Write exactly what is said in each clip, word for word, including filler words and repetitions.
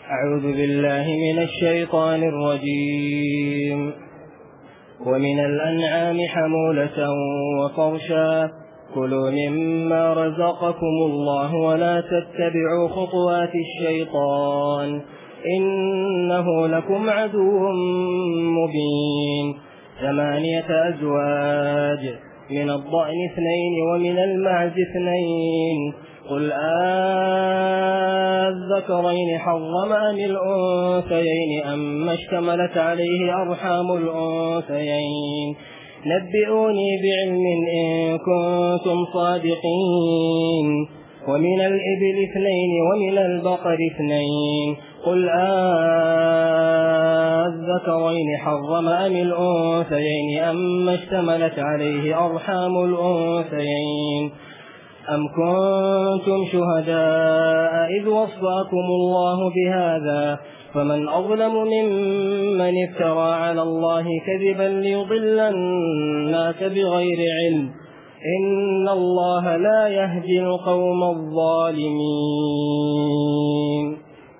أعوذ بالله من الشيطان الرجيم. ومن الأنعام حمولة وفرشا كلوا مما رزقكم الله ولا تتبعوا خطوات الشيطان إنه لكم عدو مبين. ثمانية أزواج من الضأن اثنين ومن المعز اثنين قل آذكرين حرم أم الأنثيين أما اشتملت عليه أرحام الأنثيين نبئوني بعلم إن كنتم صادقين. ومن الإبل اثنين ومن البقر اثنين قل آذكرين حرم أم الأنثيين أما اشتملت عليه أرحام الأنثيين أم كنتم شهداء إذ وصاكم الله بهذا فمن أظلم ممن افترى على الله كذبا ليضل الناس بغير علم إن الله لا يهدي القوم الظالمين.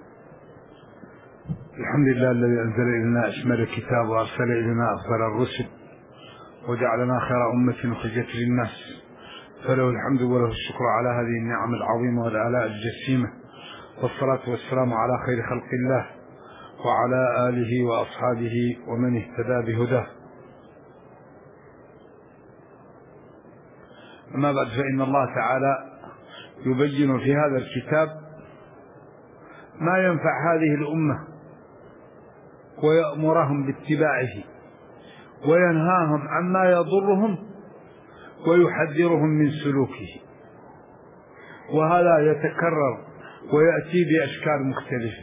الحمد لله الذي أنزل إلينا أشمل الكتاب وأرسل إلينا أفضل الرسل وجعلنا خير أمة أخرجت للناس، فله الحمد وله الشكر على هذه النعم العظيمة والآلاء الجسيمة، والصلاة والسلام على خير خلق الله وعلى آله وأصحابه ومن اهتدى بهداه. أما بعد، فإن الله تعالى يبين في هذا الكتاب ما ينفع هذه الأمة ويأمرهم باتباعه وينهاهم عما يضرهم ويحذرهم من سلوكه، وهذا يتكرر ويأتي بأشكال مختلفة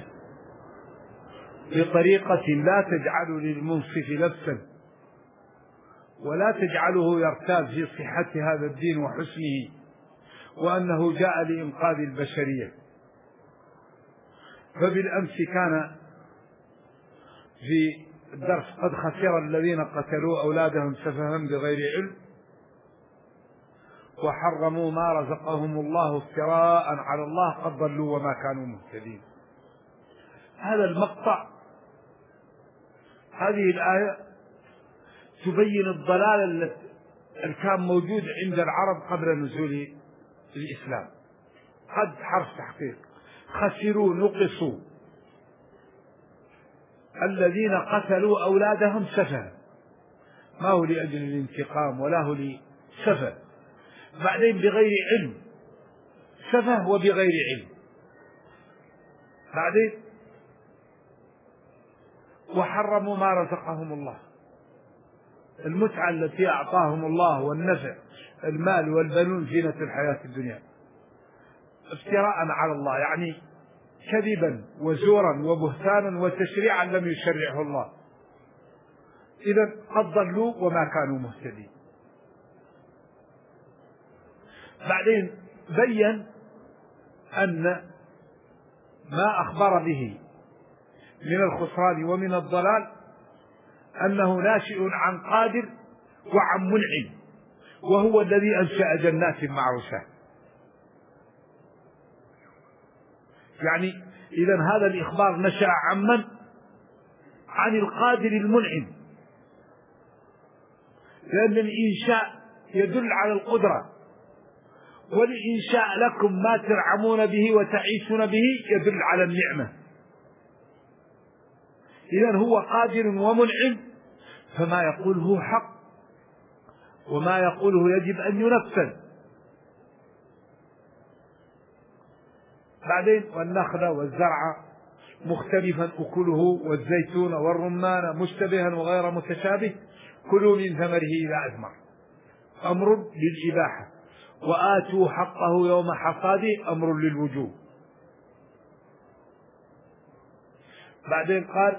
بطريقة لا تجعل للمنصف لبسا ولا تجعله يرتاب في صحة هذا الدين وحسنه وأنه جاء لإنقاذ البشرية. فبالأمس كان في الدرس قد خسر الذين قتلوا أولادهم سفها بغير علم وحرموا ما رزقهم الله افتراء على الله قد ضلوا وما كانوا مهتدين. هذا المقطع، هذه الآية تبين الضلال الذي كان موجود عند العرب قبل نزول الإسلام. قد حرف تحقيق، خسروا نقصوا الذين قتلوا أولادهم سفها، ما هو لأجل الانتقام ولا هو لسفه، بعدين بغير علم، سفه وبغير علم، بعدين وحرموا ما رزقهم الله، المتعة التي أعطاهم الله والنفع، المال والبنون زينة الحياة الدنيا، افتراء على الله، يعني كذبا وزورا وبهتانا وتشريعا لم يشرعه الله. إذن قد ضلوا وما كانوا مهتدين. بعدين بين أن ما أخبر به من الخسران ومن الضلال أنه ناشئ عن قادر وعن منعم، وهو الذي أنشأ جنات معروشات. يعني إذن هذا الإخبار نشأ عن من؟ عن القادر المنعم، لأن الإنشاء يدل على القدرة، والإنشاء لكم ما ترعمون به وتعيشون به يدل على النعمة. إذن هو قادر ومنعم، فما يقوله حق وما يقوله يجب أن ينفذ. بعدين والنخل والزرع مختلفا أكله والزيتون والرمان مشتبها وغير متشابه كلوا من ثمره إذا أثمر، أمر للإباحة، وآتوا حقه يوم حصاده أمر للوجوب. بعدين قال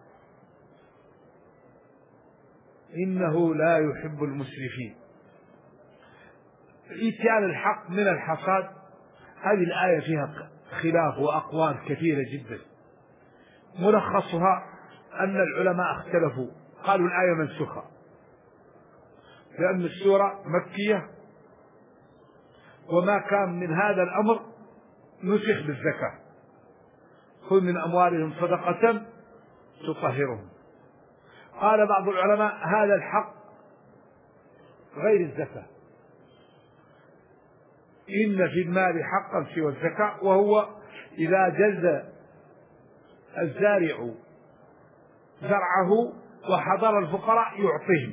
إنه لا يحب المسرفين. إتيان الحق من الحصاد، هذه الآية فيها خلاف وأقوال كثيرة جدا، ملخصها أن العلماء اختلفوا، قالوا الآية منسوخة لأن السورة مكية وما كان من هذا الأمر نسخ بالزكاة، خذ من أموالهم صدقة تطهرهم. قال بعض العلماء هذا الحق غير الزكاة، إن في المال حقا سوى الزكاة، وهو إذا جز الزارع زرعه وحضر الفقراء يعطيهم.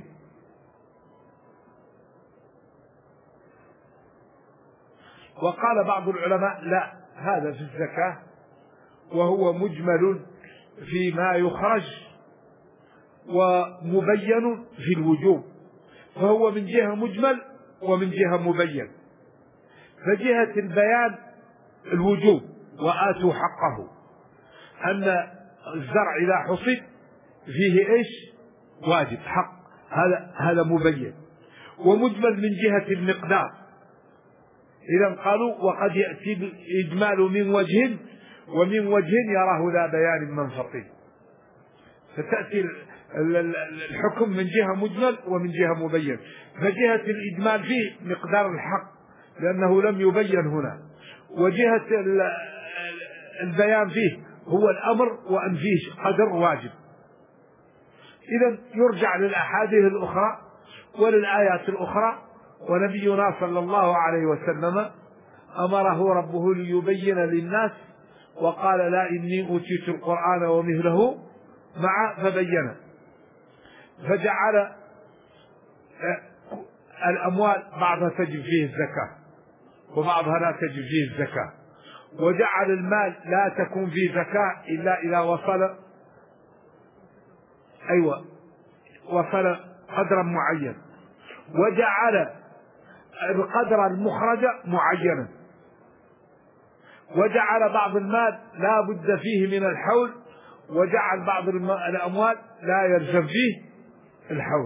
وقال بعض العلماء لا، هذا في الزكاة وهو مجمل فيما يخرج ومبين في الوجوب، فهو من جهة مجمل ومن جهة مبين. فجهة البيان الوجوب وآتوا حقه، أن الزرع إذا حصد فيه إيش؟ واجب حق، هذا هذا مبين ومجمل من جهة المقدار. إذا قالوا وقد يأتي الإجمال من وجه ومن وجه يراه لا بيان منفصل، فتأتي الحكم من جهة مجمل ومن جهة مبين. فجهة الإجمال فيه مقدار الحق لأنه لم يبين هنا، وجهة البيان فيه هو الأمر وأن فيه قدر واجب. إذا يرجع للأحاديث الأخرى وللآيات الأخرى. ونبينا صلى الله عليه وسلم أمره ربه ليبين للناس، وقال لا إني أوتيت القرآن ومثله مع فبين، فجعل الأموال بعضها تجب فيه الزكاة وبعضها لا تجب فيه الزكاة، وجعل المال لا تكون فيه زكاة إلا إذا وصل أيوة وصل قدرا معين، وجعل القدر المخرج معينا، وجعل بعض المال لا بد فيه من الحول، وجعل بعض الأموال لا يلزم فيه الحول.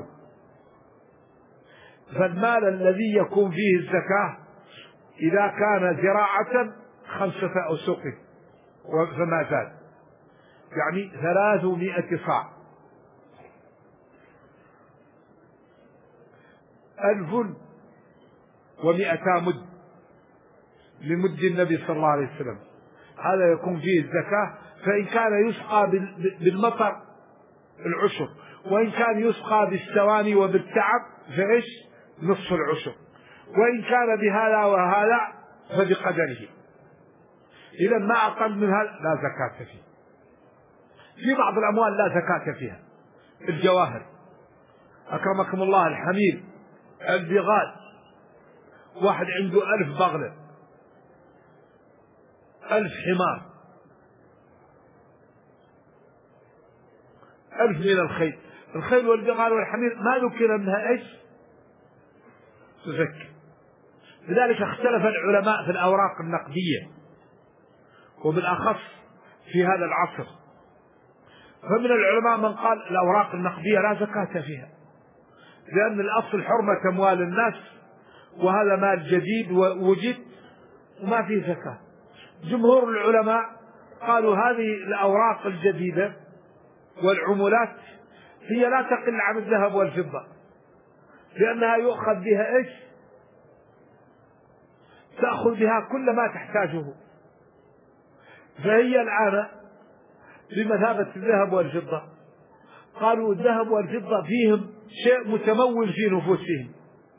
فالمال الذي يكون فيه الزكاة إذا كان زراعة خمسة أوسق فما زاد، يعني ثلاثمائة صاع، ألف ومئتا مد لمد النبي صلى الله عليه وسلم، هذا يكون فيه الزكاة. فإن كان يسقى بالمطر العشر، وإن كان يسقى بالسواني وبالتعب فإيش؟ نصف العشر، وإن كان بهذا وهذا فبقدره. إذا ما أقل من هذا لا زكاة فيه. في بعض الأموال لا زكاة فيها، الجواهر أكرمكم الله، الحمير، البغال، واحد عنده ألف بغلة، ألف حمار، ألف من الخيل، الخيل والبغال والحمير ما ذكر منها إيش؟ تزكي. لذلك اختلف العلماء في الأوراق النقدية، وبالأخص في هذا العصر. فمن العلماء من قال الأوراق النقدية لا زكاة فيها، لأن الأصل حرمة أموال الناس، وهذا مال جديد ووجد وما فيه زكاة. جمهور العلماء قالوا هذه الأوراق الجديدة والعملات هي لا تقل عن الذهب والفضة، لأنها يؤخذ بها إيش؟ تأخذ بها كل ما تحتاجه، فهي الآن بمثابة الذهب والفضة. قالوا الذهب والفضة فيهم شيء متمول في نفوسهم،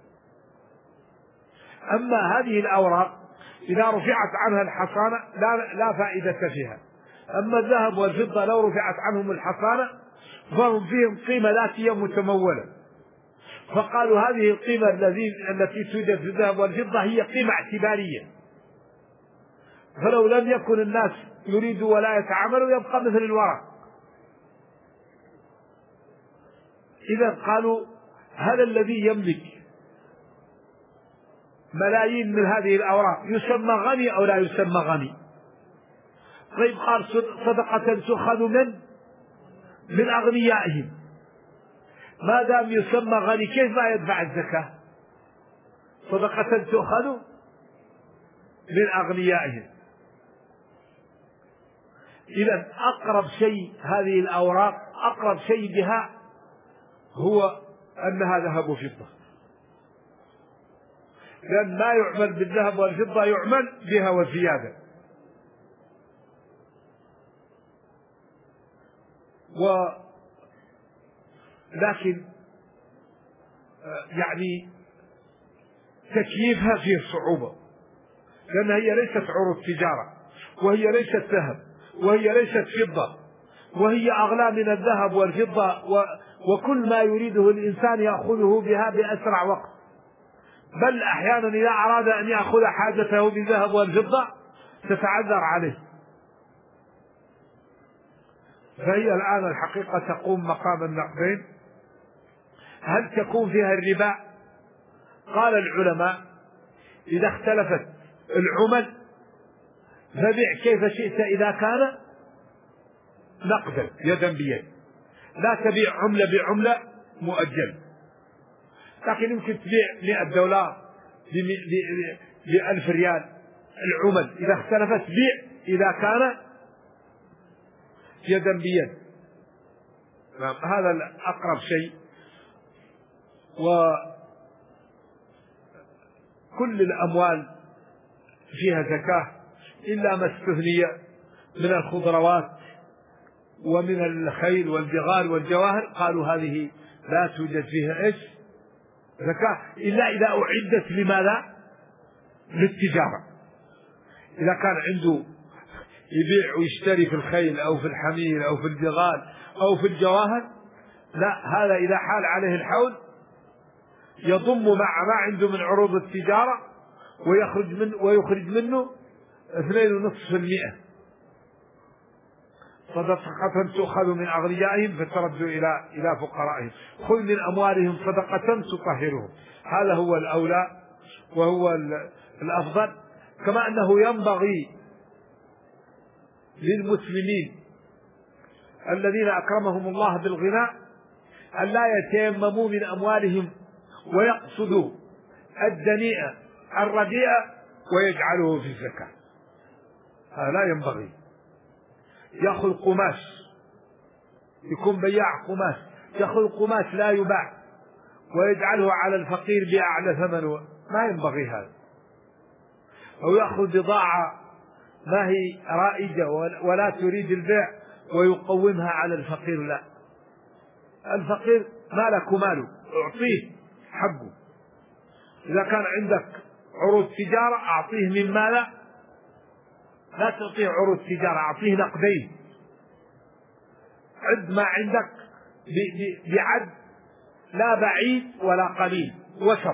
أما هذه الأوراق إذا رفعت عنها الحصانة لا, لا فائدة فيها. أما الذهب والفضة لو رفعت عنهم الحصانة فهم فيهم قيمة ذاتية متمولة. فقالوا هذه القيمة التي التي توجد في الذهب والفضة هي قيمة اعتبارية، فلو لم يكن الناس يريدوا ولا يتعاملوا يبقى مثل الورق. إذا قالوا هذا الذي يملك ملايين من هذه الأوراق يسمى غني أو لا يسمى غني؟ طيب قال صدقة تؤخذ من من أغنيائهم، ما دام يسمى غني كيف ما يدفع الزكاة؟ صدقة تؤخذ من أغنيائهم. إذا أقرب شيء هذه الأوراق أقرب شيء بها هو أنها ذهب وفضة، لأن ما يعمل بالذهب والفضة يعمل بها وزيادة. ولكن يعني تكييفها فيه صعوبة، لأنها هي ليست عروض تجارة، وهي ليست ذهب، وهي ليست فضة، وهي أغلى من الذهب والفضة، وكل ما يريده الإنسان يأخذه بها بأسرع وقت، بل أحيانا إذا أراد أن يأخذ حاجته بالذهب والفضة تتعذر عليه. فهي الآن الحقيقة تقوم مقام النقدين. هل تكون فيها الربا؟ قال العلماء إذا اختلفت العمل فبيع كيف شئت إذا كان نقدا يدا بيد، لا تبيع عملة بعملة مؤجل، لكن يمكن تبيع مئة دولار بألف ريال. العمل إذا اختلفت بيع إذا كان يدا بيد، هذا الأقرب شيء. وكل الأموال فيها زكاة إلا ما استثني من الخضروات ومن الخيل والبغال والجواهر، قالوا هذه لا توجد فيها إيش زكاة إلا إذا أعدت لماذا؟ للتجارة. إذا كان عنده يبيع ويشتري في الخيل أو في الحمير أو في البغال أو في الجواهر، لا، هذا إذا حال عليه الحول يضم مع ما عنده من عروض التجارة ويخرج من ويخرج منه اثنين ونصف المئة صدقة تؤخذ من أغنيائهم فترد إلى إلى فقرائهم، خذ من أموالهم صدقة تطهرهم. هذا هو الأولى وهو الأفضل. كما أنه ينبغي للمسلمين الذين أكرمهم الله بالغنى أن لا يتيمموا من أموالهم ويقصدوا الدنيئة الرديئة ويجعله في الزكاة، هذا لا ينبغي. يأخذ قماش، يكون بياع قماش، يأخذ قماش لا يباع ويجعله على الفقير بأعلى ثمنه، ما ينبغي هذا. أو يأخذ بضاعة ما هي رائجة ولا تريد البيع ويقومها على الفقير، لا، الفقير مالك وماله، اعطيه حقه. إذا كان عندك عروض تجارة أعطيه من ماله، لا تعطيه عروض تجارة، أعطيه نقدين. عد ما عندك بعد لا بعيد ولا قليل، وسط.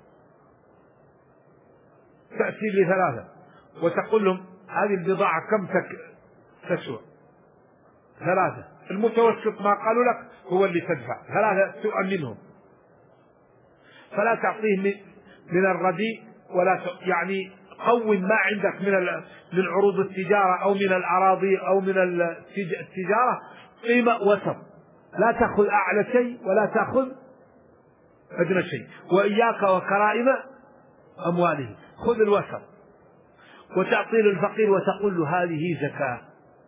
تأتي لثلاثة وتقول لهم هذه البضاعة كم تسوى؟ ثلاثة. المتوسط ما قالوا لك هو اللي تدفع، ثلاثة تؤمنهم. فلا تعطيه من الرديء ولا يعني قوم ما عندك من من عروض التجارة أو من الأراضي أو من التجارة قيمة وسط، لا تأخذ أعلى شيء ولا تأخذ أدنى شيء. وإياك وكرائم أمواله، خذ الوسط وتعطي للفقير وتقول له هذه زكاة.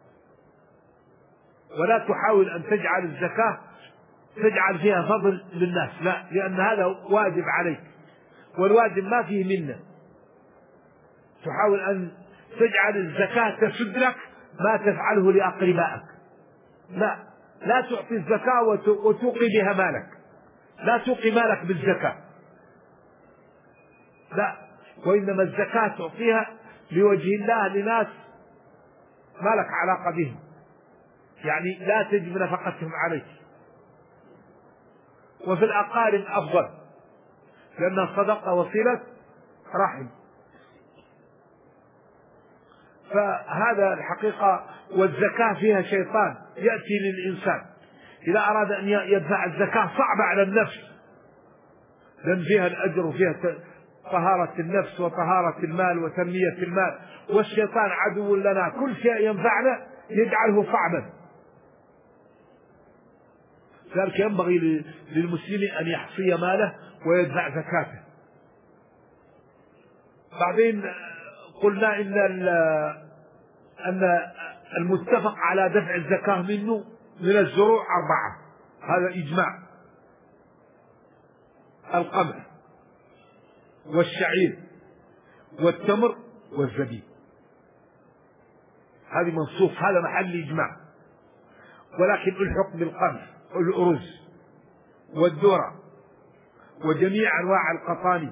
ولا تحاول أن تجعل الزكاة تجعل فيها فضل للناس، لا، لأن هذا واجب عليك والواجب ما فيه منه. تحاول أن تجعل الزكاة تسد لك ما تفعله لأقربائك، لا، لا تعطي الزكاة وتوقي بها مالك، لا توقي مالك بالزكاة، لا، وإنما الزكاة تعطيها لوجه الله لناس ما لك علاقة بهم، يعني لا تجب نفقتهم عليك. وفي الأقارب أفضل لأن الصدقة وصلة رحم. فهذا الحقيقة. والزكاة فيها شيطان يأتي للإنسان إذا أراد أن يدفع الزكاة صعبة على النفس، لأن فيها الأجر وفيها طهارة النفس وطهارة المال وتنمية المال، والشيطان عدو لنا، كل شيء ينفعنا يجعله صعبا. ذلك ينبغي للمسلم أن يحصي ماله ويدفع زكاته. بعدين قلنا إن أن المتفق على دفع الزكاة منه من الزروع أربعة، هذا إجماع: القمح والشعير والتمر والزبيب، هذه منصوص، هذا محل إجماع. ولكن ألحق بالقمح والأرز والذرة وجميع أنواع القطاني،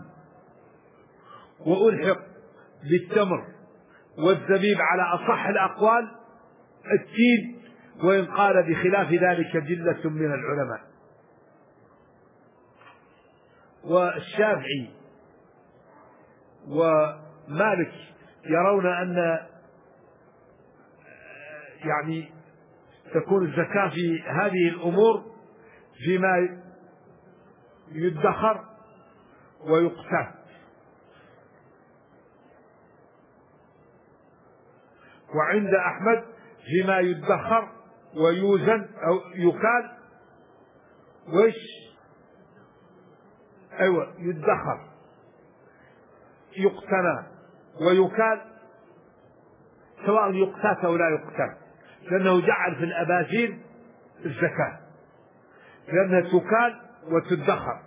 وألحق بالتمر والزبيب على أصح الأقوال التين، وإن قال بخلاف ذلك جلة من العلماء. والشافعي ومالك يرون أن يعني تكون الزكاة في هذه الأمور فيما يدخر ويقتات، وعند أحمد فيما يدخر ويوزن أو يكال وش أيوة يدخر يقتنى ويكال، سواء يقتات أو لا يقتات، لأنه جعل في الأبازين الزكاة لأنها تكال وتدخر.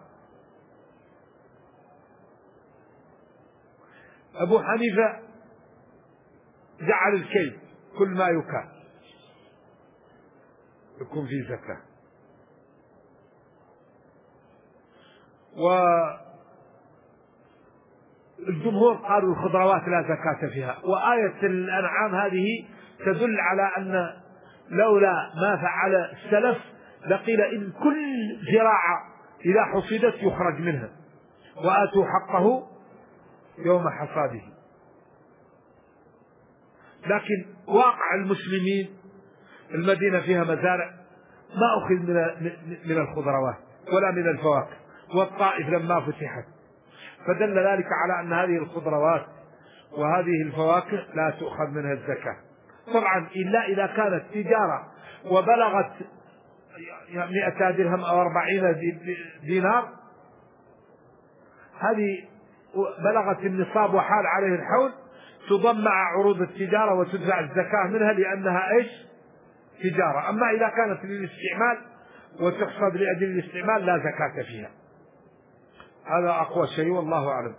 أبو حنيفة جعل الكيل كل ما يكال يكون فيه زكاة. والجمهور قالوا الخضروات لا زكاة فيها. وآية الأنعام هذه تدل على أن لولا ما فعل السلف لقيل إن كل زراعة إذا حصدت يخرج منها، وآتوا حقه يوم حصاده. لكن واقع المسلمين المدينة فيها مزارع ما أخذ من الخضروات ولا من الفواكه، والطائف لما فتحت، فدل ذلك على أن هذه الخضروات وهذه الفواكه لا تؤخذ منها الزكاة طبعا، إلا إذا كانت تجارة وبلغت مئة درهم أو أربعين دينار، هذه بلغت النصاب وحال عليه الحول، تضم مع عروض التجارة وتدفع الزكاة منها لأنها إيش تجارة. أما إذا كانت للاستعمال وتقصد لأجل الاستعمال لا زكاة فيها. هذا أقوى شيء والله أعلم.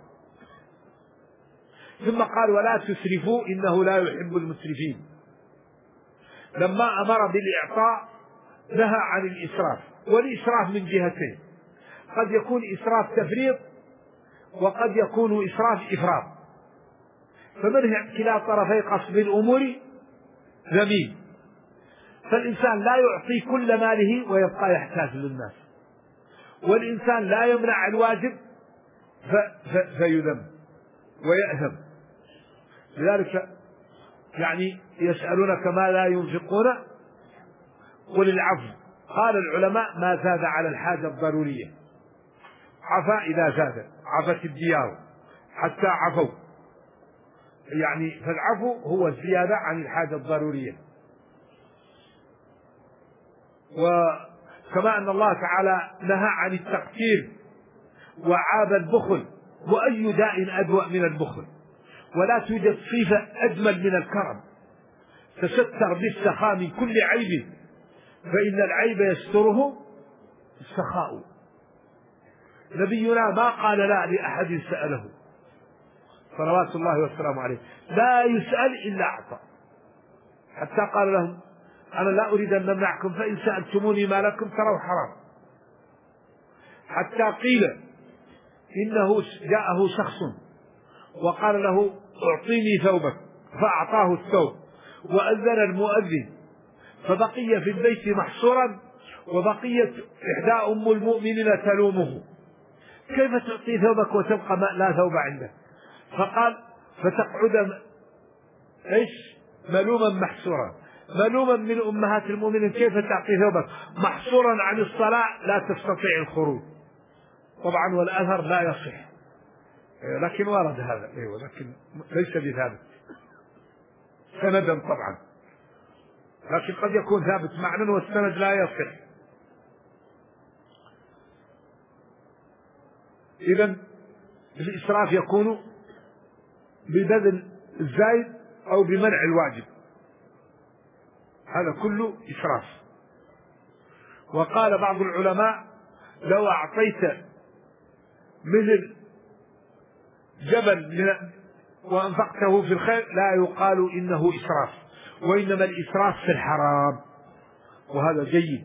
ثم قال ولا تسرفوا إنه لا يحب المسرفين. لما أمر بالإعطاء نهى عن الإسراف، والإسراف من جهتين، قد يكون إسراف تفريط وقد يكون إسراف إفراط، فمن كلا طرفي قصد الأمور ذميم. فالإنسان لا يعطي كل ماله ويبقى يحتاج للناس، والإنسان لا يمنع الواجب فيذم ويأثم. لذلك يعني يسألونك ما لا ينفقون قل العفو. قال العلماء ما زاد على الحاجة الضرورية، عفا إذا زاد، عفت الديار حتى عفوا، يعني فالعفو هو الزيادة عن الحاجة الضرورية. وكما أن الله تعالى نهى عن التقتير وعاب البخل، وأي داء أدوأ من البخل، ولا توجد صفة أجمل من الكرم، تستر بالسخاء من كل عيب فإن العيب يستره السخاء. نبينا ما قال لا لأحد سأله صلوات الله والسلام عليه، لا يسأل إلا أعطى، حتى قال لهم أنا لا أريد أن نمنعكم فإن سألتموني ما لكم تروا حرام. حتى قيل إنه جاءه شخص وقال له أعطيني ثوبك، فأعطاه الثوب، وأذن المؤذن فبقي في البيت محصورا، وبقيت إحدى أم المؤمنين تلومه كيف تعطي ثوبك وتبقى لا ثوب عنده؟ فقال فتقعد إيش ملوما محصورا، ملوما من أمهات المؤمنين كيف تعطي ثوبك محصورا عن الصلاة لا تستطيع الخروج. طبعا والأثر لا يصح، لكن ورد هذا أيوة، لكن ليس بثابت سندا طبعا، لكن قد يكون ثابت معنى والسند لا يصح. إذن الإسراف يكون ببذل الزايد أو بمنع الواجب، هذا كله إسراف. وقال بعض العلماء لو أعطيت مثل جبل وأنفقته في الخير لا يقال إنه إسراف، وإنما الإسراف في الحرام. وهذا جيد.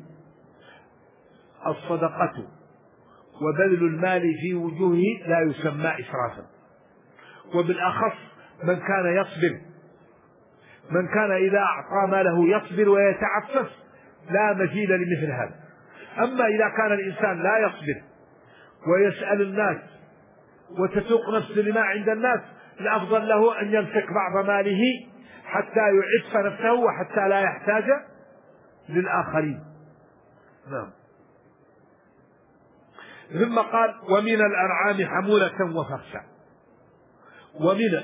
الصدقة وبذل المال في وجوهه لا يسمى إسرافا، وبالأخص من كان يصبر، من كان إذا أعطى ماله يصبر ويتعفف لا مزيد لمثل هذا. أما إذا كان الإنسان لا يصبر ويسأل الناس وتسوق نفسه لما عند الناس، الأفضل له أن يمسك بعض ماله حتى يعف نفسه وحتى لا يحتاج للآخرين. نعم. ثم قال ومن الأنعام حمولة وفرشا، ومن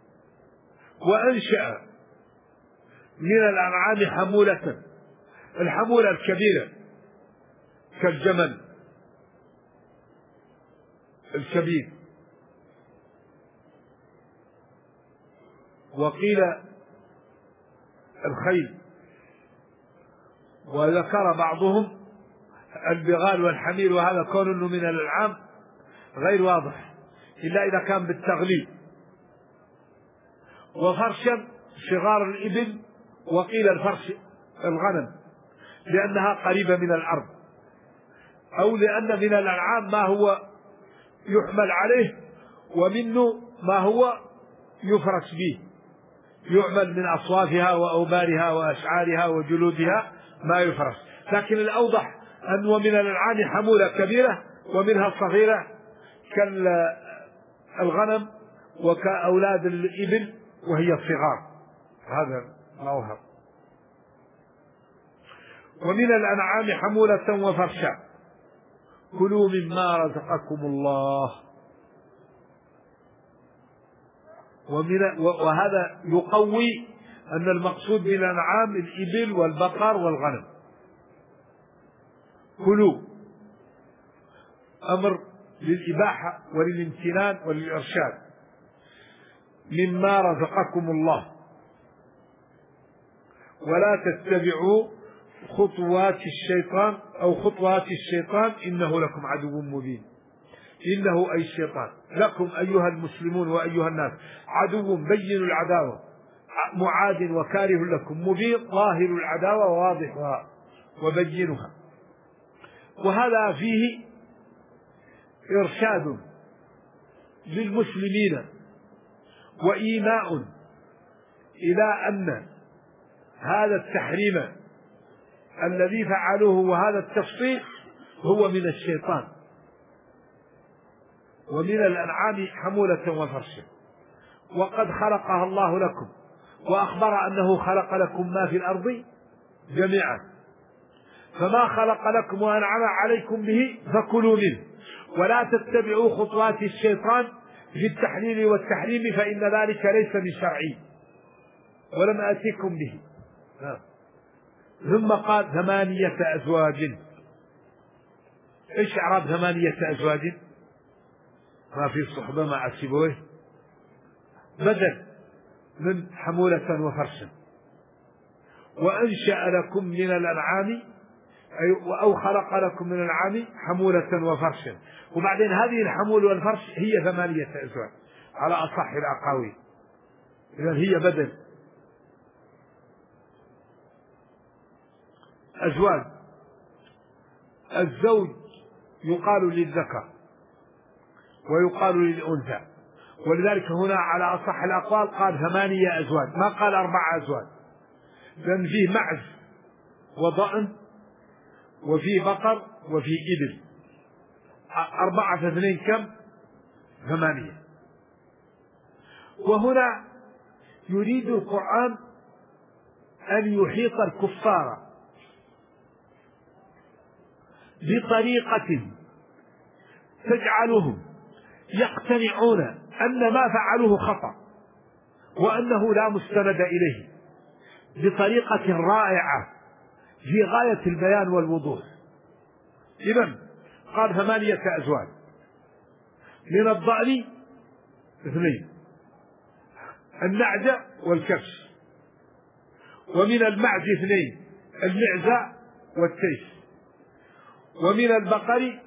وأنشأ من الأنعام حمولة، الحمولة الكبيرة كالجمل الكبير، وقيل الخيل، وذكر بعضهم البغال والحمير، وهذا كون انه من الأنعام غير واضح إلا إذا كان بالتغليب. وفرشا صغار الإبل، وقيل الفرش الغنم لأنها قريبة من الأرض، أو لأن من الأنعام ما هو يحمل عليه ومنه ما هو يفرش به، يعمل من أصوافها وأوبارها وأشعارها وجلودها ما يفرش. لكن الأوضح أن ومن الأنعام حمولة كبيرة ومنها الصغيرة كالغنم وكأولاد الإبل وهي الصغار، هذا الأوهر. ومن الأنعام حمولة وفرشا كلوا مما رزقكم الله. ومن وهذا يقوي أن المقصود بالأنعام الإبل والبقر والغنم. كلوا أمر للإباحة وللامتنان وللإرشاد، مما رزقكم الله، ولا تتبعوا خطوات الشيطان أو خطوات الشيطان إنه لكم عدو مبين. إنه أي الشيطان لكم أيها المسلمون وأيها الناس عدو بين العداوة، معاد وكاره لكم، مبين ظاهر العداوة وواضحها وبينها. وهذا فيه إرشاد للمسلمين وإيماء إلى أن هذا التحريم الذي فعلوه وهذا التفصيل هو من الشيطان. ومن الأنعام حمولة وفرشا وقد خلقها الله لكم، وأخبر أنه خلق لكم ما في الأرض جميعا، فما خلق لكم وأنعم عليكم به فكلوا منه، ولا تتبعوا خطوات الشيطان في التحليل والتحريم فإن ذلك ليس من شرعي ولم آتيكم به. ثم قال ثمانية أزواج. إيش إعراب ثمانية أزواج؟ ما في صحبة مع سيبويه، بدل من حمولة وفرشا. وأنشأ لكم من الأنعام أو خلق لكم من الأنعام حمولة وفرشا. وبعدين هذه الحمول والفرش هي ثمانية أزواج على أصح الأقاويل، إذن هي بدل. أزواج الزوج يقال للذكر ويقال للأنثى، ولذلك هنا على أصح الأقوال قال ثمانية أزواج ما قال أربعة أزواج، لأن فيه معز وضأن وفيه بقر وفيه إبل، أربعة في اثنين كم؟ ثمانية. وهنا يريد القرآن أن يحيط الكفار بطريقة تجعلهم يقتنعون أن ما فعلوه خطأ وأنه لا مستند إليه بطريقة رائعة في غاية البيان والوضوح. إذن قال ثمانية أزواج، من الضأن اثنين، النعجة والكبش، ومن المعز اثنين، المعزة والتيس، ومن البقر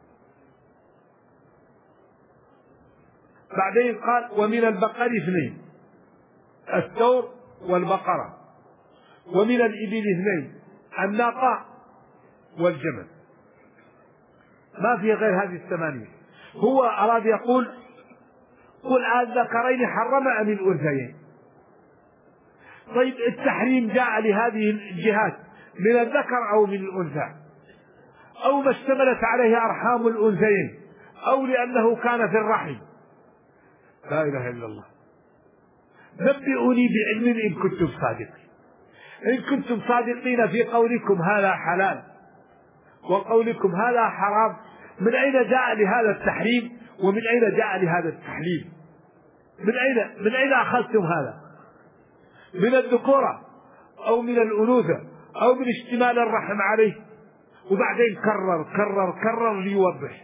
بعدين قال ومن البقر اثنين، الثور والبقرة، ومن الإبل اثنين، الناقة والجمل، ما في غير هذه الثمانية. هو أراد يقول قل الذكرين حرم أم الأنثيين. طيب التحريم جاء لهذه الجهات من الذكر أو من الأنثى، أو ما اشتملت عليه أرحام الأنثيين، أو لأنه كان في الرحم. لا إله إلا الله. نبئوني بعلم إن كنتم صادقين. إن كنتم صادقين في قولكم هذا حلال وقولكم هذا حرام، من أين جاء لهذا التحريم ومن أين جاء لهذا التحليل؟ من أين من أين أخذتم هذا؟ من الذكورة أو من الأنوثة أو من اشتمال الرحم عليه؟ وبعدين كرر كرر كرر ليوضح.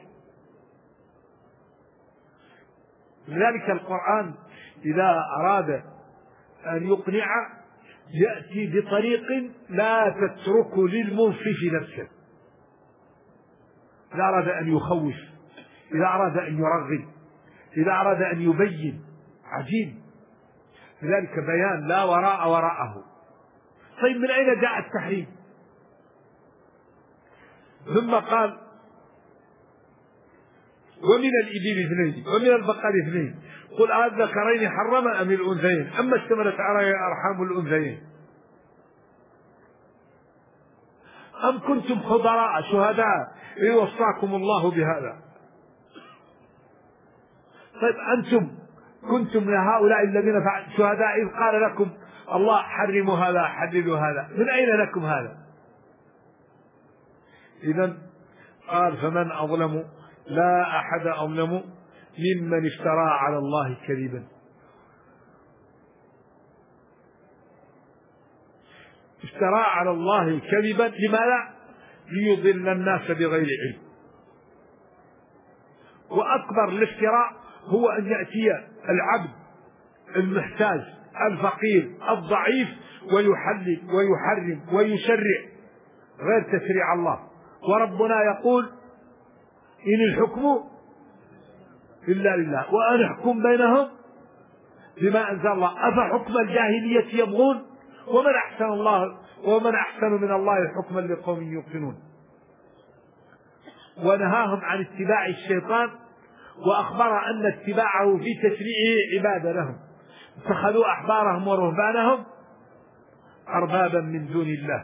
لذلك القرآن إذا أراد أن يقنع يأتي بطريق لا تترك للمنصف نفسه. إذا أراد أن يخوف، إذا أراد أن يرغب، إذا أراد أن يبين، عجيب. لذلك بيان لا وراء وراءه. طيب من أين جاء التحريم؟ ثم قال ومن الإبل اثنين ومن البقر اثنين قل أذكرين حرم أم الأنثيين أما اشتملت عليه أرحام الأنثيين أم كنتم خبراء شهداء إذ وصاكم الله بهذا. طيب أنتم كنتم لهؤلاء الذين شهداء إذ قال لكم الله حرموا هذا حللوا هذا، من أين لكم هذا؟ إذن قال فمن أظلم، لا أحد أظلم ممن افترى على الله كذبا. افترى على الله كذبا لماذا؟ ليضل الناس بغير علم. وأكبر الافتراء هو أن يأتي العبد المحتاج الفقير الضعيف ويحلل ويحرم ويشرع غير تشريع الله. وربنا يقول إن الحكم إلا لله وأن احكم بينهم بما أنزل الله أفحكم الجاهلية يبغون ومن أحسن الله ومن أحسن من الله حكما لقوم يوقنون. ونهاهم عن اتباع الشيطان وأخبر أن اتباعه في تشريعه عبادة لهم، اتخذوا أحبارهم ورهبانهم أربابا من دون الله.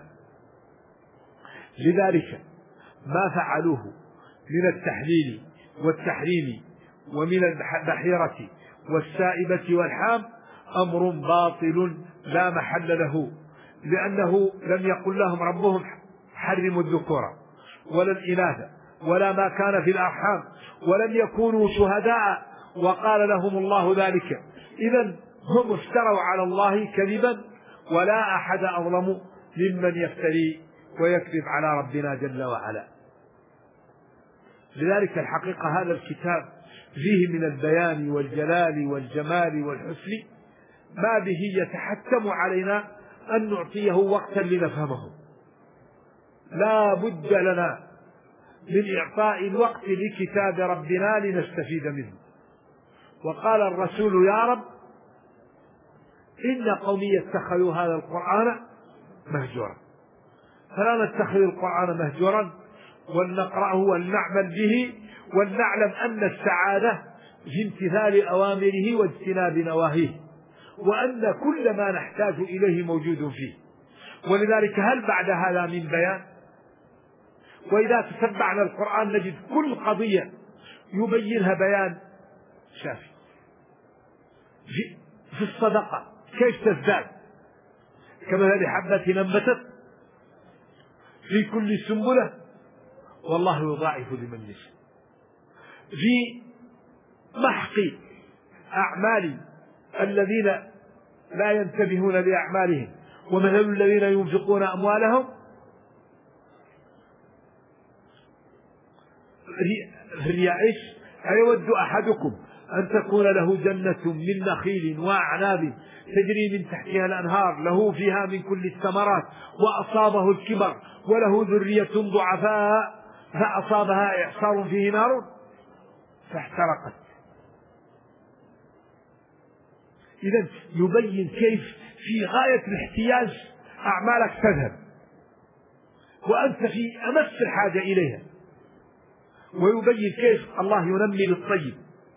لذلك ما فعلوه من التحليل والتحريم ومن البحيرة والسائبة والحام أمر باطل لا محل له، لأنه لم يقل لهم ربهم حرموا الذكور ولا الإناث ولا ما كان في الأرحام ولم يكونوا شهداء وقال لهم الله ذلك. إذن هم افتروا على الله كذبا، ولا أحد أظلم ممن يفتري ويكذب على ربنا جل وعلا. لذلك الحقيقة هذا الكتاب فيه من البيان والجلال والجمال والحسن ما به يتحتم علينا أن نعطيه وقتا لنفهمه. لا بد لنا من إعطاء الوقت لكتاب ربنا لنستفيد منه. وقال الرسول يا رب إن قومي اتخذوا هذا القرآن مهجورا، فلا نتخذ القرآن مهجورا ولنقرأه ولنعمل به ولنعلم أن السعادة في امتثال أوامره واجتناب نواهيه، وأن كل ما نحتاج إليه موجود فيه. ولذلك هل بعد هذا من بيان؟ وإذا تتبعنا القرآن نجد كل قضية يبينها بيان شافي. في الصدقة كيف تزداد؟ كمثل حبة أنبتت في كل سنبلة والله يضاعف لمن يشاء. في محق أعمال الذين لا ينتبهون لأعمالهم ومثل الذين ينفقون أموالهم الرياء. أيود أحدكم أن تكون له جنة من نخيل وأعناب تجري من تحتها الأنهار له فيها من كل الثمرات وأصابه الكبر وله ذرية ضعفاء فأصابها إعصار فيه نار فاحترقت. إذن يبين كيف في غاية الاحتياج أعمالك تذهب. وأنت في أمس الحاجة إليها، ويبين كيف الله ينمي للطيب.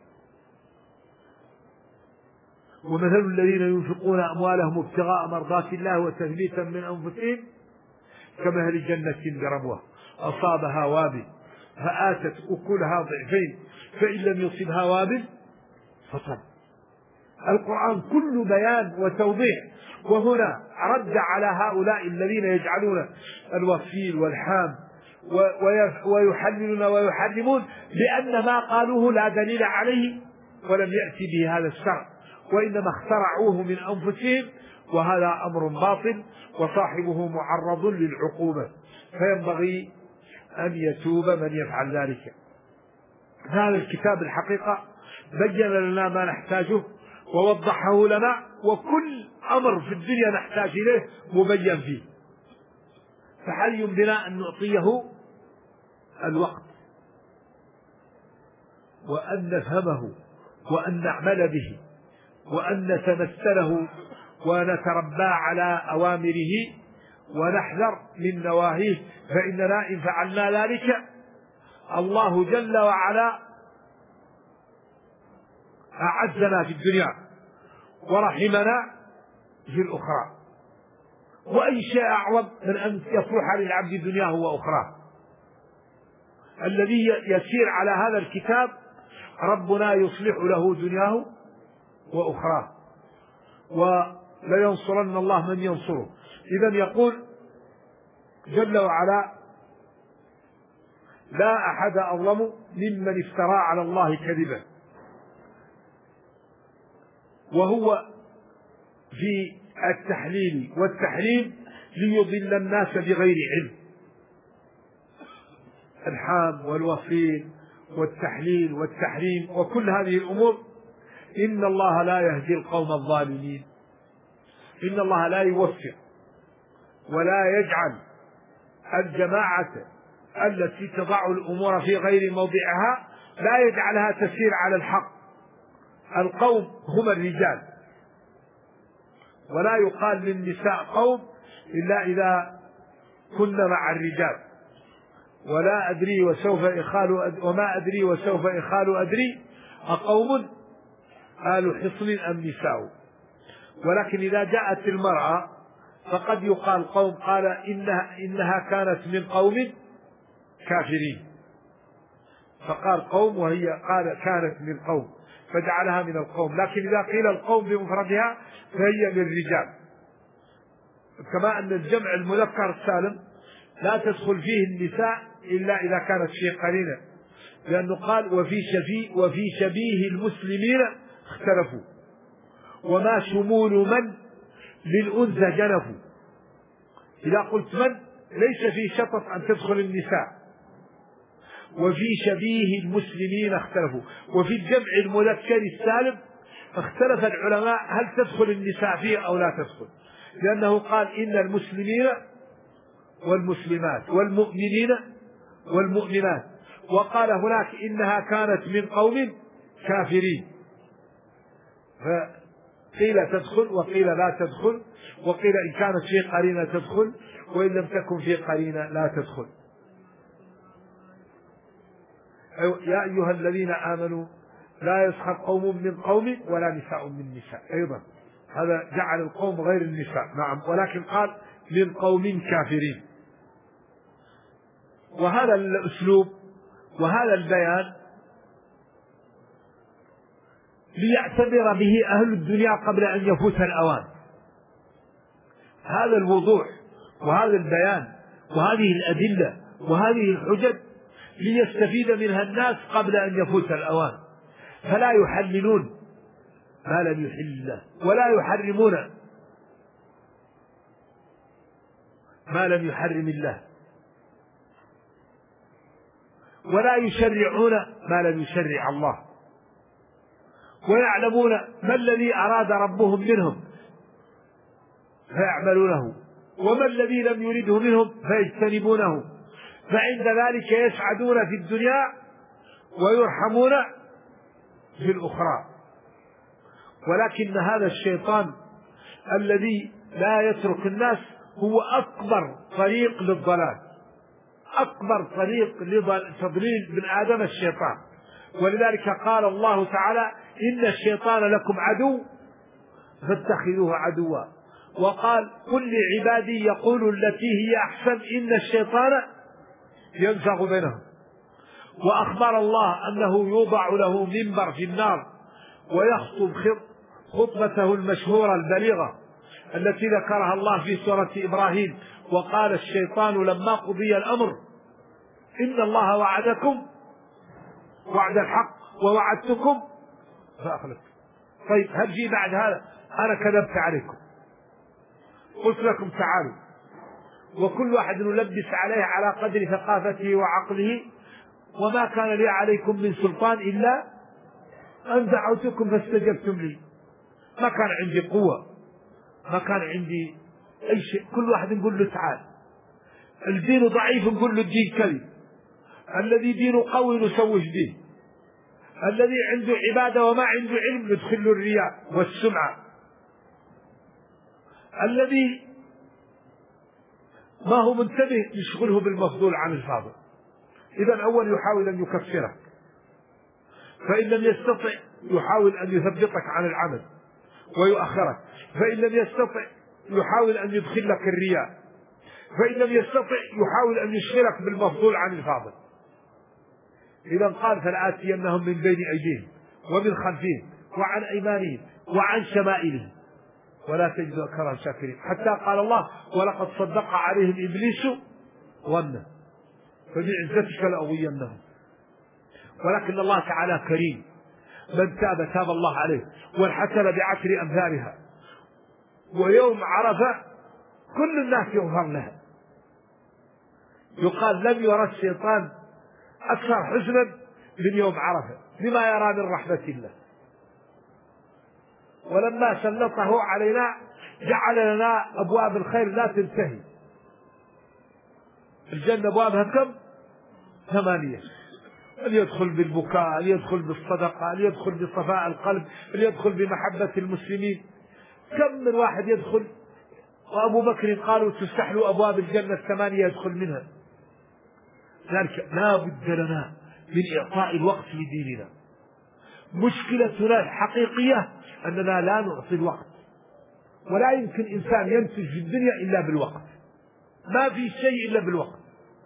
ومثل الذين ينفقون أموالهم ابتغاء مرضات الله وتثبيتا من أنفسهم كمثل جنة بربوة أصابها وابل فآتت أكلها ضعفين فإن لم يصبها وابل فطل. القرآن كل بيان وتوضيح، وهنا رد على هؤلاء الذين يجعلون الوصيل والحام ويحللون ويحرمون بأن ما قالوه لا دليل عليه ولم يأتي به هذا الشرع، وإنما اخترعوه من أنفسهم، وهذا أمر باطل وصاحبه معرض للعقوبة، فينبغي أن يتوب من يفعل ذلك. هذا الكتاب الحقيقة بين لنا ما نحتاجه ووضحه لنا، وكل أمر في الدنيا نحتاج إليه مبين فيه، فحري بنا أن نعطيه الوقت وأن نفهمه وأن نعمل به وأن نتمثله ونتربى على أوامره ونحذر من نواهيه، فإننا إن فعلنا ذلك الله جل وعلا أعزنا في الدنيا ورحمنا في الأخرى. وأي شيء أعظم من أن يصلح للعبد دنياه وأخراه. الذي يسير على هذا الكتاب ربنا يصلح له دنياه وأخراه، ولينصرن الله من ينصره. إذن يقول جل وعلا: لا أحد أظلم ممن افترى على الله كذبا. وهو في التحليل والتحريم ليضل الناس بغير علم. الحام والوصيل والتحليل والتحريم وكل هذه الأمور إن الله لا يهدي القوم الظالمين. إن الله لا يوفق ولا يجعل الجماعة التي تضع الأمور في غير موضعها لا يجعلها تسير على الحق. القوم هم الرجال، ولا يقال للنساء قوم إلا إذا كن مع الرجال. ولا أدري وسوف إخال أد... وما أدري وسوف إخال أدري أقوم آل حصن أم نساء. ولكن إذا جاءت المرأة فقد يقال قوم، قال إنها, إنها كانت من قوم كافرين، فقال قوم وهي قال كانت من قوم فجعلها من القوم. لكن إذا قيل القوم بمفردها فهي للرجال، كما أن الجمع المذكر السالم لا تدخل فيه النساء إلا إذا كانت فيه قرينة، لأنه قال وفي شفي وفي شبيه المسلمين اختلفوا، وما شمول من للأنثى جنفوا. إذا قلت من ليس في شطط أن تدخل النساء. وفي شبيه المسلمين اختلفوا. وفي الجمع المذكر السالم اختلف العلماء هل تدخل النساء فيه أو لا تدخل، لأنه قال إن المسلمين والمسلمات والمؤمنين والمؤمنات، وقال هناك إنها كانت من قوم كافرين، فقيل تدخل وقيل لا تدخل، وقيل إن كانت في قرينة تدخل وإن لم تكن في قرينة لا تدخل. يا أيها الذين آمنوا لا يسخر قوم من قوم ولا نساء من نساء. أيضا هذا جعل القوم غير النساء، نعم، ولكن قال من قوم كافرين. وهذا الأسلوب وهذا البيان ليعتبر به أهل الدنيا قبل أن يفوت الأوان. هذا الوضوح وهذا البيان وهذه الأدلة وهذه الحجج ليستفيد منها الناس قبل أن يفوت الأوان، فلا يحللون ما لم يحل الله ولا يحرمون ما لم يحرم الله ولا يشرعون ما لم يشرع الله، ويعلمون ما الذي أراد ربهم منهم فيعملونه وما الذي لم يرده منهم فيجتنبونه، فعند ذلك يسعدون في الدنيا ويرحمون في الأخرى. ولكن هذا الشيطان الذي لا يترك الناس هو أكبر طريق للضلال، أكبر طريق لتضليل ابن آدم الشيطان. ولذلك قال الله تعالى إن الشيطان لكم عدو فاتخذوه عدوا. وقال قل لعبادي يقولوا التي هي أحسن إن الشيطان ينزغ بينهم. وأخبر الله أنه يوضع له منبر في النار ويخطب خطبته المشهورة البليغة التي ذكرها الله في سورة إبراهيم: وقال الشيطان لما قضي الأمر إن الله وعدكم وعد الحق ووعدتكم فأخلفتم. طيب هل في بعد هذا أنا كذبت عليكم، قلت لكم تعالوا، وكل واحد نلبس عليه على قدر ثقافته وعقله، وما كان لي عليكم من سلطان إلا أن دعوتكم فاستجبتم لي. ما كان عندي قوة، ما كان عندي أي شيء. كل واحد نقول له تعال. الدين ضعيف نقول له الدين كذب، الذي دينه قوي نسوش به، الذي عنده عبادة وما عنده علم ندخل له الرياء والسمعة، الذي ما هو منتبه يشغله بالمفضول عن الفاضل. إذن أول يحاول أن يكفرك، فإن لم يستطع يحاول أن يثبطك عن العمل ويؤخرك، فإن لم يستطع يحاول أن يدخل لك الرياء، فإن لم يستطع يحاول أن يشغلك بالمفضول عن الفاضل. إذا قال فلآتينهم من بين أيديهم ومن خلفهم وعن أيمانهم وعن شمائلهم ولا تجد أكثرهم شاكرين. حتى قال الله ولقد صدق عليهم إبليس ظنه فبعزتك لأغوينهم. ولكن الله تعالى كريم، من تاب تاب الله عليه، والحسنة بعشر أمثالها، ويوم عرفة كل الناس يغفر لها. يقال لم يرى الشيطان أكثر حزنا من يوم عرفة لما يرى من رحمة الله. ولما سلطه علينا جعل لنا أبواب الخير لا تنتهي. الجنة أبوابها كم؟ ثمانية. اللي يدخل بالبكاء، اللي يدخل بالصدقة، اللي يدخل بصفاء القلب، اللي يدخل بمحبة المسلمين. كم من واحد يدخل، وأبو بكر قالوا تفتح له أبواب الجنة الثمانية يدخل منها. ذلك لا بد لنا من إعطاء الوقت لديننا. مشكلتنا الحقيقية أننا لا نعطي الوقت، ولا يمكن إنسان ينتج في الدنيا إلا بالوقت. ما في شيء إلا بالوقت.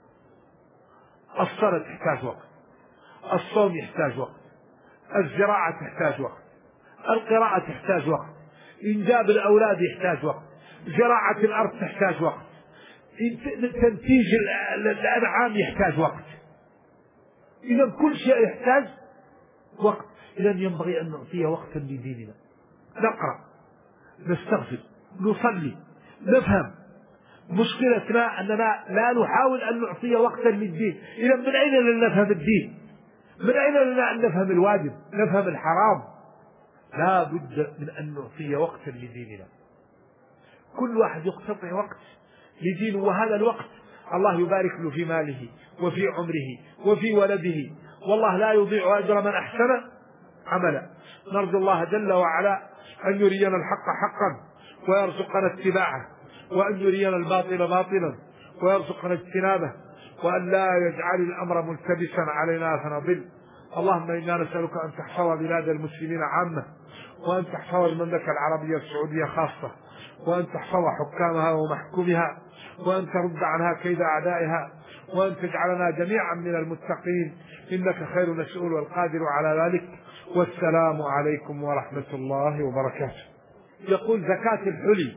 الصلاة تحتاج وقت، الصوم يحتاج وقت، الزراعة تحتاج وقت، القراءة تحتاج وقت، إنجاب الأولاد يحتاج وقت، زراعة الأرض تحتاج وقت، تنتيج الأنعام يحتاج وقت. إذا كل شيء يحتاج وقت. إذا ينبغي أن نعطيه وقتا لديننا. نقرأ، نستغفر، نصلي، نفهم. مشكلتنا أننا لا نحاول أن نعطيه وقتا للدين. إذا من أين لنا نفهم الدين؟ من أين لنا أن نفهم الواجب، نفهم الحرام؟ لا بد من أن نعطيه وقتا لديننا. كل واحد يقتطع وقت لدينه، وهذا الوقت الله يبارك له في ماله وفي عمره وفي ولده، والله لا يضيع أجر من أحسن عملا. نرجو الله جل وعلا أن يرينا الحق حقا ويرزقنا اتباعه، وأن يرينا الباطل باطلا ويرزقنا اجتنابه، وأن لا يجعل الأمر ملتبسا علينا فنضل. اللهم إنا نسألك أن تحفظ بلاد المسلمين عامة، وأن تحفظ المملكة العربية السعودية خاصة، وأن تحفظ حكامها ومحكومها، وأن ترد عنها كيد أعدائها، وأن تجعلنا جميعا من المتقين، إنك خير المسؤول والقادر على ذلك. والسلام عليكم ورحمة الله وبركاته. يقول زكاة الحلي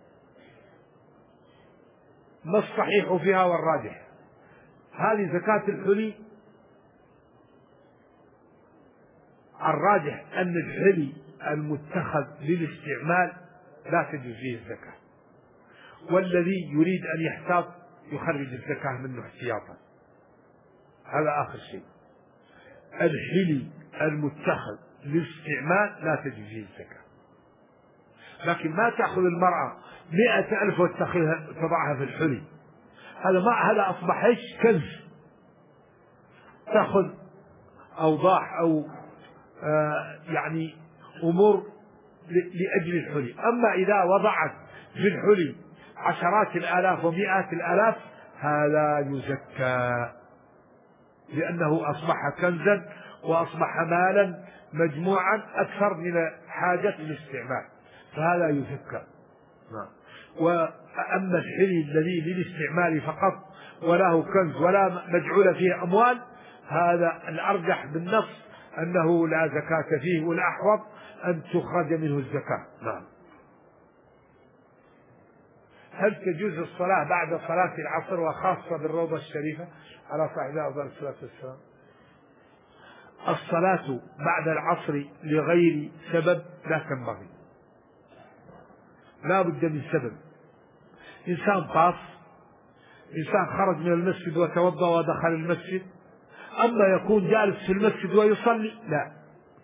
ما الصحيح فيها والراجح؟ هذه زكاة الحلي الراجح أن الحلي المتخذ للاستعمال لا تجوز فيه الزكاة، والذي يريد أن يحتاط يخرج الزكاة منه احتياطا. هذا آخر شيء. الحلي المتخذ للاستعمال لا تجوز فيه الزكاة. لكن ما تأخذ المرأة مئة ألف وتضعها في الحلي، هذا ما هذا أصبح إيش؟ كنز. تأخذ أوضاح أو آه يعني أمور لأجل الحلي. أما إذا وضعت في الحلي عشرات الآلاف ومئات الآلاف هذا يزكى، لأنه أصبح كنزا وأصبح مالا مجموعا أكثر من حاجة الاستعمال، فهذا يزكى. وأما الحلي الذي للاستعمال فقط وله كنز ولا مجعول فيه أموال، هذا الأرجح بالنص أنه لا زكاة فيه، والأحوط أن تخرج منه الزكاة. نعم. هل تجوز الصلاة بعد صلاة العصر وخاصة بالروضة الشريفة على صاحبها أفضل الصلاة والسلام؟ الصلاة بعد العصر لغير سبب لا تنبغي، لا بد من سبب. إنسان طاف، إنسان خرج من المسجد وتوضأ ودخل المسجد، أما يكون جالس في المسجد ويصلي لا،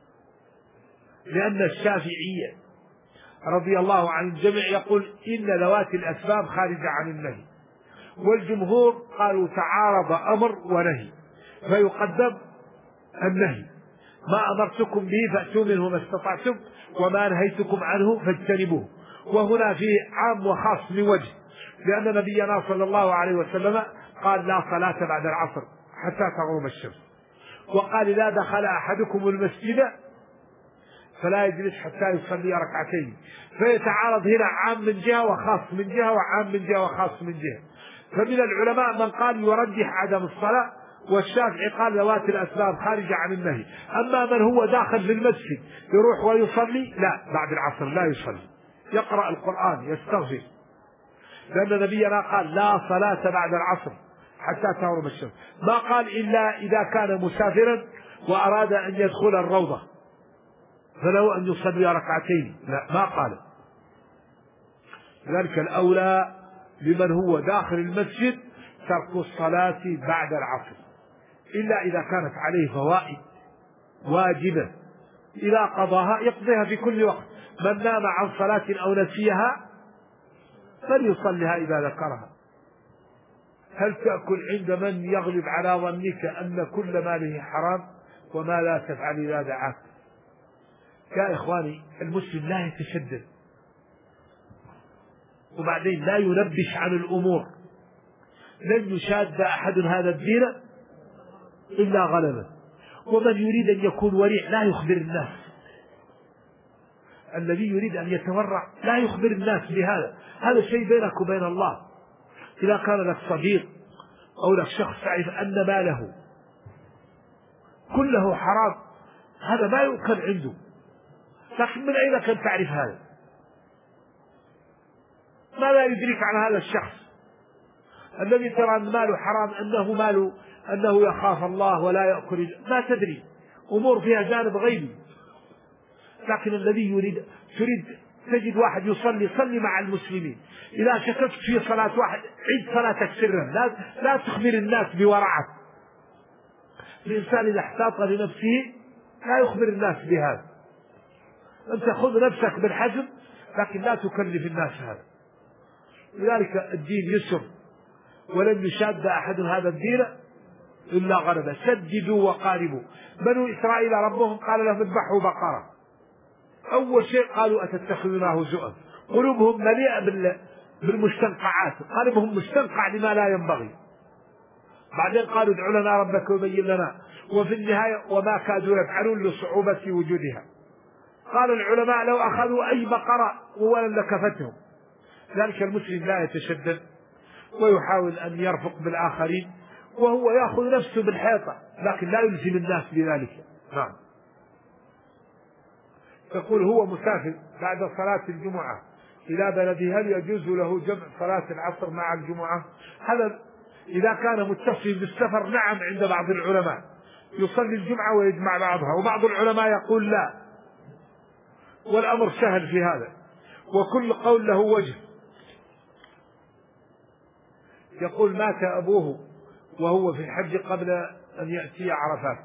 لأن الشافعية رضي الله عن الجميع يقول إن ذوات الأسباب خارجة عن النهي، والجمهور قالوا تعارض أمر ونهي فيقدم النهي، ما أمرتكم به فأتوا منه ما استطعتم وما نهيتكم عنه فاجتنبوه. وهنا فيه عام وخاص من وجه، لأن نبينا صلى الله عليه وسلم قال لا صلاة بعد العصر حتى تغرب الشمس، وقال إذا دخل أحدكم المسجد فلا يجلس حتى يصلي ركعتين، فيتعارض هنا عام من جهة وخاص من جهة وعام من جهة وخاص من جهة. فمن العلماء من قال يرجح عدم الصلاة، والشافعي قال ذوات الأسباب خارجة عن النهي. أما من هو داخل في المسجد يروح ويصلي لا، بعد العصر لا يصلي، يقرأ القرآن يستغفر، لأن نبينا قال لا صلاة بعد العصر حتى تغرب الشمس، ما قال إلا إذا كان مسافرا وأراد أن يدخل الروضة فله أن يصلي ركعتين، لا ما قال. لذلك الأولى لمن هو داخل المسجد ترك الصلاة بعد العصر، إلا إذا كانت عليه فوائد واجبة إذا قضاها يقضيها في كل وقت. من نام عن صلاة أو نسيها فليصلها إذا ذكرها. هل تأكل عند من يغلب على ظنك أن كل ماله حرام؟ وما لا تفعل إذا دعاك. يا إخواني المسلم لا يتشدد، وبعدين لا ينبش عن الأمور. لن يشاد أحد هذا الدين إلا غلبه، ومن يريد أن يكون ورع لا يخبر الناس. الذي يريد أن يتورع لا يخبر الناس بهذا، هذا شيء بينك وبين الله. إذا كان لك صديق أو لك شخص تعرف أن ماله كله حرام هذا ما يؤكل عنده، لكن من أين كنت تعرف هذا؟ ما لا يدرك عن هذا الشخص الذي ترى أن ماله حرام أنه ماله أنه يخاف الله ولا يأكل، ما تدري، أمور فيها جانب غيبي. لكن الذي يريد تريد تجد واحد يصلي صلي مع المسلمين، إذا شككت في صلاة واحد عيد صلاتك سرا، لا, لا تخبر الناس بورعك. الإنسان إذا احتاط لنفسه لا يخبر الناس بهذا. أنت خذ نفسك بالحزم لكن لا تكلف الناس هذا. لذلك الدين يسر، ولن يشاد أحد هذا الدين إلا غلبه. سددوا وقاربوا. بنو إسرائيل ربهم قال لهم اذبحوا بقرة، أول شيء قالوا أتتخذنا هزؤا، قلوبهم مليئة بالمستنقعات، قلبهم مستنقع لما لا ينبغي. بعدين قالوا ادع لنا ربك وبين لنا، وفي النهاية وما كادوا يفعلون لصعوبة وجودها. قال العلماء لو أخذوا أي بقرة ولن لكفتهم. ذلك المسلم لا يتشدد ويحاول أن يرفق بالآخرين، وهو يأخذ نفسه بالحيطة لكن لا يلزم الناس بذلك. نعم. تقول هو مسافر بعد صلاة الجمعة إلى بلده، هل يجوز له جمع صلاة العصر مع الجمعة؟ هذا إذا كان متصل بالسفر نعم عند بعض العلماء يصلي الجمعة ويجمع بعضها، وبعض العلماء يقول لا، والأمر سهل في هذا، وكل قول له وجه. يقول مات أبوه وهو في الحج قبل أن يأتي عرفات،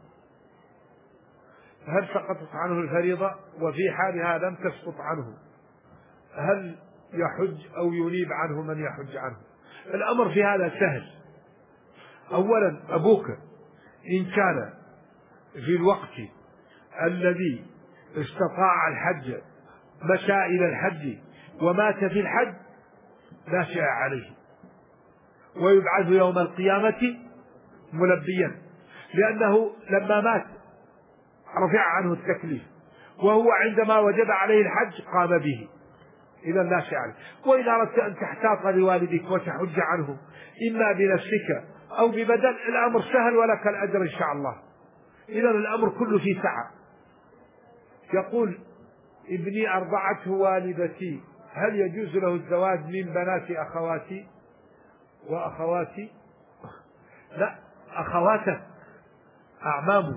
هل سقطت عنه الفريضة؟ وفي حالها لم تسقط عنه هل يحج أو ينيب عنه من يحج عنه؟ الأمر في هذا سهل. أولا أبوك إن كان في الوقت الذي استطاع الحج مشى إلى الحج ومات في الحج لا شيء عليه، ويبعث يوم القيامة ملبيا، لأنه لما مات رفع عنه التكليف، وهو عندما وجب عليه الحج قام به، إذا لا شيء عليه. وإن أردت أن تحتاط لوالدك وتحج عنه إما بنفسك أو ببدل، الأمر سهل ولك الأجر إن شاء الله. إذا الأمر كله في سعة. يقول ابني أرضعته والدتي، هل يجوز له الزواج من بنات أخواتي وأخواتي؟ لا، أخواته أعمامه،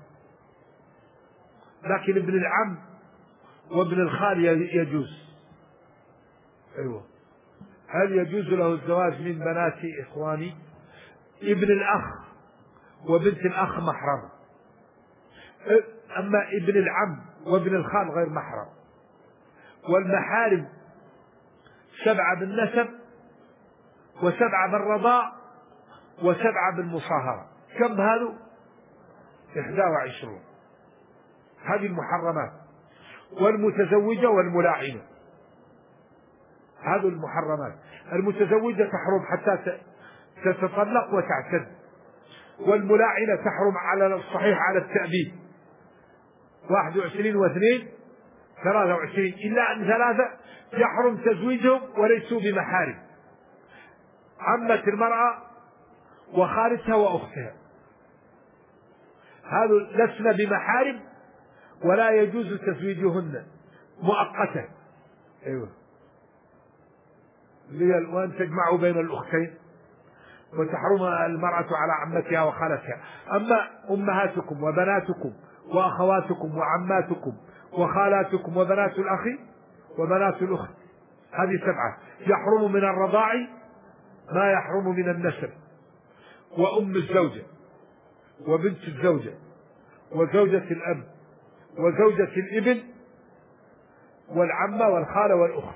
لكن ابن العم وابن الخال يجوز. أيوة. هل يجوز له الزواج من بنات إخواني؟ ابن الأخ وبنت الأخ محرم، أما ابن العم وابن الخال غير محرم. والمحارم سبعة بالنسب، وسبعة بالرضاع، وسبعة بالمصاهرة. كم هذا؟ إحدى وعشرون. هذه المحرمات. والمتزوجة والملاعنة، هذه المحرمات. المتزوجة تحرم حتى تتطلق وتعتد، والملاعنة تحرم على الصحيح على التأبيد، واحد وعشرين واثنين ثلاثة وعشرين، إلا أن ثلاثة يحرم تزويجهم وليسوا بمحارم: عمة المرأة وخالتها وأختها، هذا لسنا بمحارم ولا يجوز تزويجهن مؤقتا. أيوة. وأن تجمعوا بين الأختين، وتحرم المرأة على عمتها وخالتها. أما أمهاتكم وبناتكم وأخواتكم وعماتكم وخالاتكم وبنات الأخ وبنات الأخت، هذه سبعة. يحرم من الرضاع ما يحرم من النسب، وأم الزوجة وبنت الزوجة وزوجة الأب وزوجة الابن والعمة والخالة والأخت،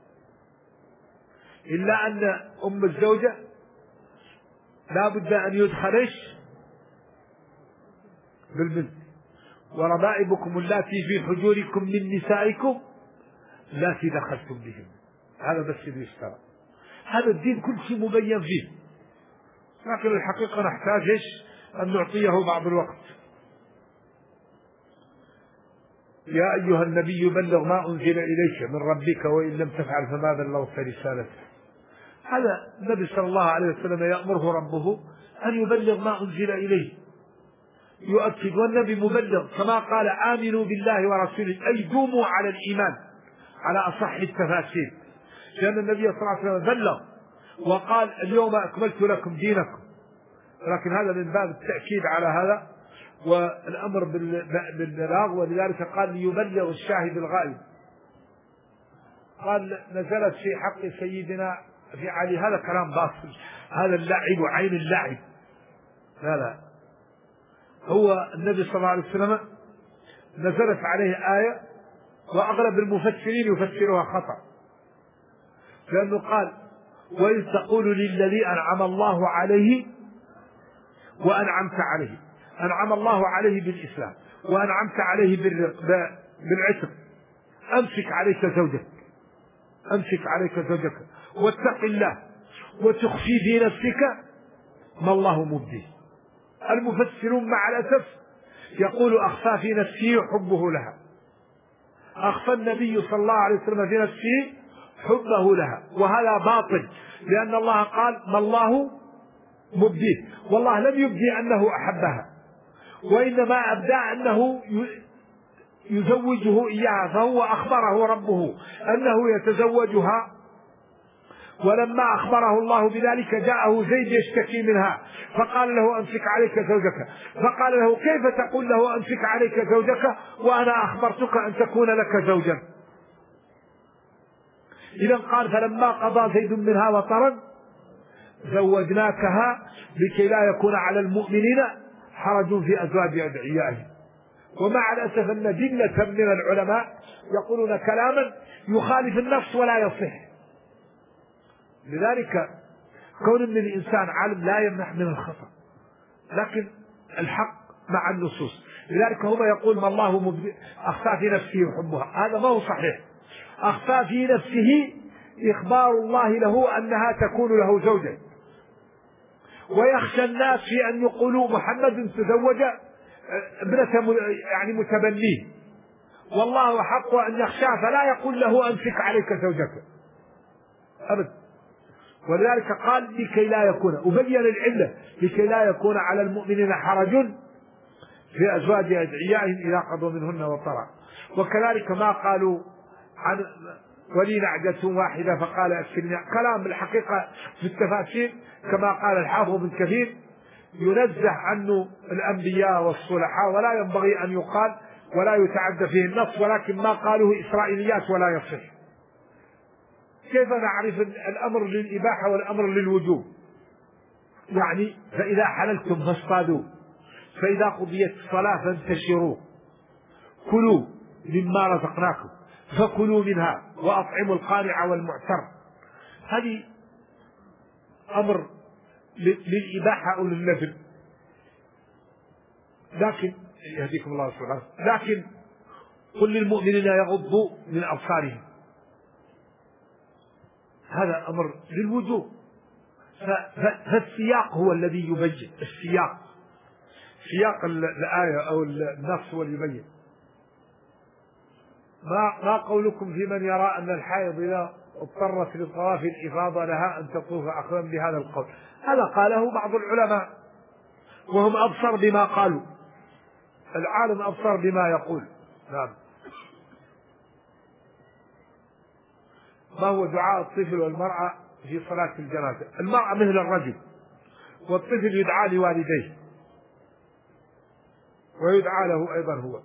إلا أن أم الزوجة لا بد أن يدخلش بالبنت. وربائبكم اللاتي في حجوركم من نسائكم اللاتي دخلتم بهم، هذا بس اللي يشترى. هذا الدين كل شيء مبين فيه، لكن الحقيقة نحتاج أن نعطيه بعض الوقت. يا أيها النبي بلغ ما أنزل إليك من ربك وإن لم تفعل فما بلغت رسالته. هذا النبي صلى الله عليه وسلم يأمره ربه أن يبلغ ما أنزل إليه، يؤكد، والنبي مبلغ كما قال آمنوا بالله ورسوله، أي دوموا على الإيمان على أصح التفاسير، لأن النبي صلى الله عليه وسلم بلغ وقال اليوم أكملت لكم دينكم، لكن هذا من باب التأكيد على هذا والأمر بالبلاغ، ولذلك قال ليبلغ الشاهد الغائب. قال نزلت في حق سيدنا في علي، هذا كلام باطل، هذا اللعب وعين اللعب. لا لا، هو النبي صلى الله عليه وسلم نزلت عليه آية وأغلب المفسرين يفسرها خطأ، لأنه قال وإذ تقول للذي أنعم الله عليه وأنعمت عليه، أنعم الله عليه بالإسلام وأنعمت عليه بالعتق، أمسك عليك زوجك، أمسك عليك زوجك واتق الله وتخفي في نفسك ما الله مبديه. المفسرون مع الأسف يقول أخفى في نفسه حبه لها، أخفى النبي صلى الله عليه وسلم في نفسه حبه لها، وهذا باطل، لأن الله قال ما الله مبديه، والله لم يبدي أنه أحبها، وإنما أبدى أنه يزوجه إياها، فهو أخبره ربه أنه يتزوجها، ولما أخبره الله بذلك جاءه زيد يشتكي منها فقال له أمسك عليك زوجك، فقال له كيف تقول له أمسك عليك زوجك وأنا أخبرتك أن تكون لك زوجا؟ إذا قال فلما قضى زيد منها وطرا زوجناكها لكي لا يكون على المؤمنين حرج في أزواج أدعيائهم. ومع الأسف أن جلة من العلماء يقولون كلاما يخالف النص ولا يصح، لذلك كون من الإنسان عالم لا يمنع من الخطأ، لكن الحق مع النصوص. لذلك هم يقول ما الله مبدئ أخفى في نفسه حبها، هذا ما هو صحيح. أخفى في نفسه إخبار الله له أنها تكون له زوجا، ويخشى الناس في أن يقولوا محمد تزوج ابنة يعني متبنيه، والله حق أن يخشاه فلا يقول له أمسك عليك زوجك أبدا. ولذلك قال لكي لا يكون، وبين العلة لكي لا يكون على المؤمنين حرج في أزواج أدعيائهم إذا قضوا منهن وطرا. وكذلك ما قالوا عن ولي نعجة واحدة فقال أكفلني، كلام بالحقيقة في التفاسير كما قال الحافظ ابن كثير ينزه عنه الأنبياء والصلحاء ولا ينبغي أن يقال ولا يتعدى فيه النص، ولكن ما قالوه إسرائيليات ولا يصح. كيف نعرف الأمر للإباحة والأمر للوجوب؟ يعني فإذا حللتم فاصطادوا، فإذا قضيت الصلاة فانتشروا، كلوا مما رزقناكم، فكلوا منها وأطعموا القانع والمعتر. هذه أمر للإباحة أو للنذر، لكن يهديكم الله سبحانه. لكن قل للمؤمنين يغضوا من أبصارهم، هذا أمر للوجوب. فالسياق هو الذي يبين، السياق سياق الآية أو النص هو اللي يبين. ما ما قولكم في من يرى أن الحائض إذا اضطرت لطواف الإفاضة لها أن تطوف أخذا بهذا القول؟ هذا قاله بعض العلماء وهم أبصر بما قالوا، العالم أبصر بما يقول. نعم. ما هو دعاء الطفل والمرأة في صلاة الجنازة؟ المرأة مثل الرجل، والطفل يدعى لوالديه ويدعى له أيضا هو.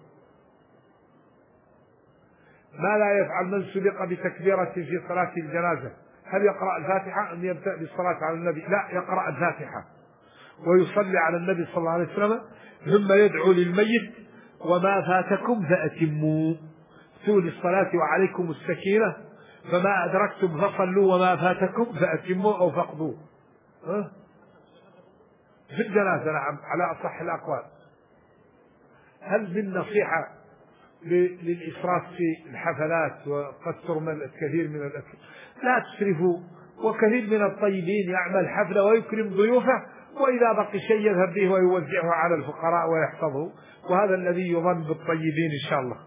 ما لا يفعل من سبق بتكبيرة في صلاة الجنازة؟ هل يقرأ الفاتحة أم يبدأ بالصلاة على النبي؟ لا، يقرأ الفاتحة ويصلي على النبي صلى الله عليه وسلم، ثم يدعو للميت وما فاتكم فأتموا، تولي الصلاة وعليكم السكينة، فما أدركتم فصلوا وما فاتكم فأتموا أو فقدوا. أه؟ في الجنازة نعم على أصح الأقوال. هل من نصيحة للإسراف في الحفلات وقد من الكثير من الأكل؟ لا تسرفوا، وكثير من الطيبين يعمل حفلة ويكرم ضيوفه، وإذا بقي شيء يذهب به ويوزعه على الفقراء ويحفظه، وهذا الذي يظن بالطيبين إن شاء الله.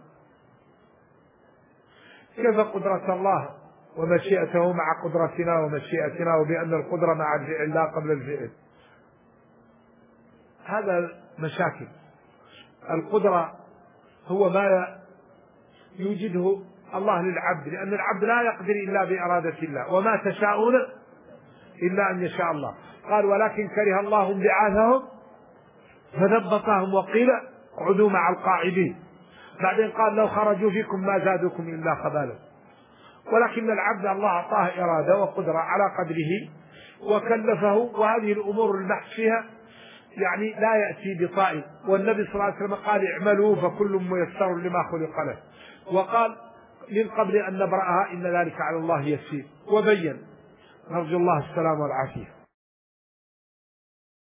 كيف قدرة الله ومشيئته مع قدرتنا ومشيئتنا، وبأن القدرة مع الفعل لا قبل الفعل؟ هذا مشاكل. القدرة هو ما يوجده الله للعبد، لأن العبد لا يقدر إلا بإرادة الله، وما تشاءون إلا أن يشاء الله. قال ولكن كره الله انبعاثهم فثبطهم وقيل اقعدوا مع القاعدين. بعدين قال لو خرجوا فيكم ما زادوكم إلا خبالا. ولكن العبد الله أعطاه إرادة وقدرة على قدره وكلفه، وهذه الأمور البحث فيها يعني لا يأتي بطائل. والنبي صلى الله عليه وسلم قال اعملوا فكل ميسر لما خلق له، وقال من قبل أن نبرأها إن ذلك على الله يسير، وبين. نرجو الله السلام والعافية.